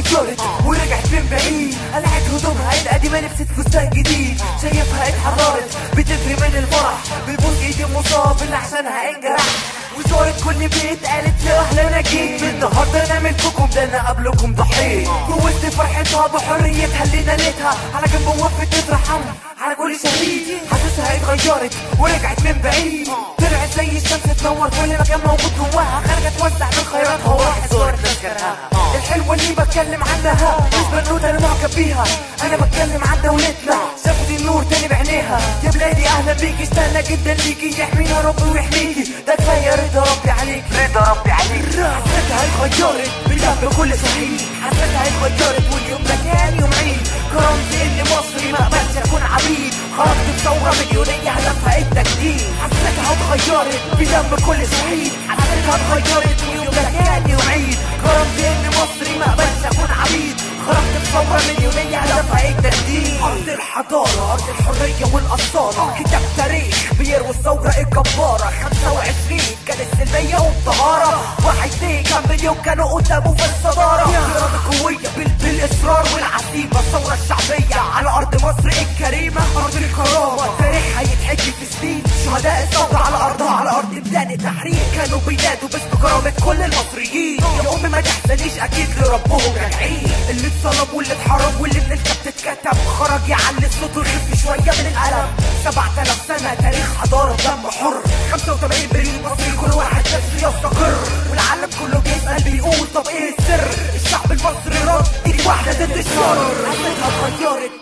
اتغيرت ورجعت من بعيد، قلعت هدومها القديمة لبست فستان جديد، شايفها اتحررت بتجري من الفرح، بتبوس ايدي مصاب اللي عشانها انجرح، وزارت كل بيت قالت لي اهلا انا جيت، النهارده انا ملككم ده انا قبلكم ضحيت، جوزت فرحتها بحريتها اللي نالتها، على جنب وقفت تترحم على كل شهيد، حاسسها اتغيرت ورجعت من بعيد، طلعت زي الشمس تنور كل مكان موجود جواها، خرجت توزع من خيراتها وراحت زارت ناس كرهاها، الحلوه اللي بتكلم عنها مش بنوته اللي معجب بيها، انا بتكلم عن دولتنا شافت النور تاني بعينيها، يا بلادي اهلا بيكي اشتقنا جدا ليكي، يحمينا ربي ويحميكي، ده كفايه رضا ربي عليك رضا ربي عليك، حسيتها اتغيرت بجنب كل شهيد، حسيتها اتغيرت واليوم ده كان يوم عيد، كرمت اني مصري ما اقبلش اكون عبيد، خرجت بثوره مليونيه هدفها التجديد، حسيتها اتغيرت بجنب كل شهيد، حسيتها اتغيرت واليوم ده كان يوم عيد، كرمت اني مصري ما اقبلش اكون عبيد، خرجت بثوره مليونيه هدفها التجديد، ارض الحضاره ارض الحريه والاصاله، كتاب تاريخ بيروي الثوره الجباره، 25 كانت سلميه وبطهاره، 1 كان مليون كانوا قدامه في الصداره، اراده قويه بالاصرار والعزيمه، الثوره الشعبيه على ارض مصر الكريمه، ارض الكرامه تاريخها يتحكي في سنين، شهداء الثوره على ارضها على ارض ميدان التحرير، كانوا بينادوا باسم كرامه كل المصريين، يا امي ما تحزنيش اكيد لربهم راجعين، اللي اتصلب واللي اتحرم واللي من الكتاب تتكتب، خرج يعلي الصوت ويخف شويه من الالم، 7000 سنه تاريخ حضاره دم حر، 85 مليون مصري كل واحد نفسه يستقر، والعالم كله بيسال بيقول طب ايه السر، الشعب المصري رد ايد واحده ضد الشر، حسيتها اتغيرت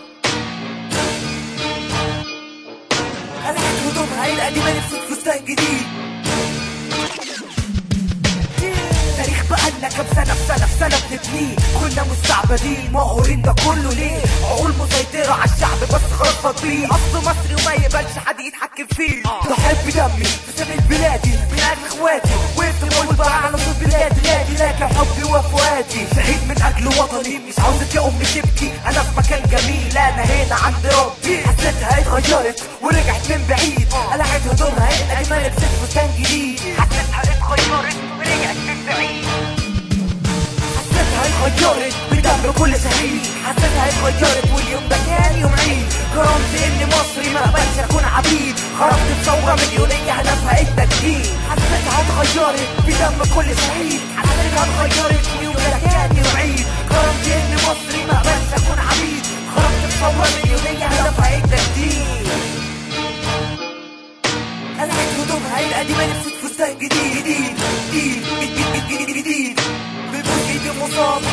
قلعت هدومها القديمه لبست فستان جديد، تاريخ بقالنا كام سنة في سنة بنبنيه، كنا مستعبدين مقهورين ده كله ليه؟ عقول مسيطرة على الشعب بس خلاص فاضيين، أصله مصري وما يقبلش حد يتحكم فيه، ضحيت بدمي في سبيل بلادي من أجل إخواتي، وقفت مولبة على صوت بلادي لكن حبي وفؤادي، شهيد من أجل وطني مش عاوزك يا أمي تبكي، أنا في مكان جميل أنا هنا عند ربي، حسيتها اتغيرت ورجعت من بعيد، قلعت هدومها القديمة لبست فستان جديد، حسيتها اتغيرت ورجعت من بعيد، حسيتها اتغيرت بجنب كل شهيد، حسيتها اتغيرت واليوم ده كان يوم عيد، كرمت اني مصري ما اقبلش اكون عبيد، خرجت بثوره مليونيه هدفها التجديد، حسيتها اتغيرت بجنب كل شهيد، حسيتها اتغيرت واليوم ده كان يوم عيد، كرمت اني مصري ما اقبلش اكون عبيد، خرجت بثوره مليونيه هدفها التجديد، قلعت هدومها القديمه لبست فستان جديد جديد جديد جديد جديد، ببوس ايدي مصاب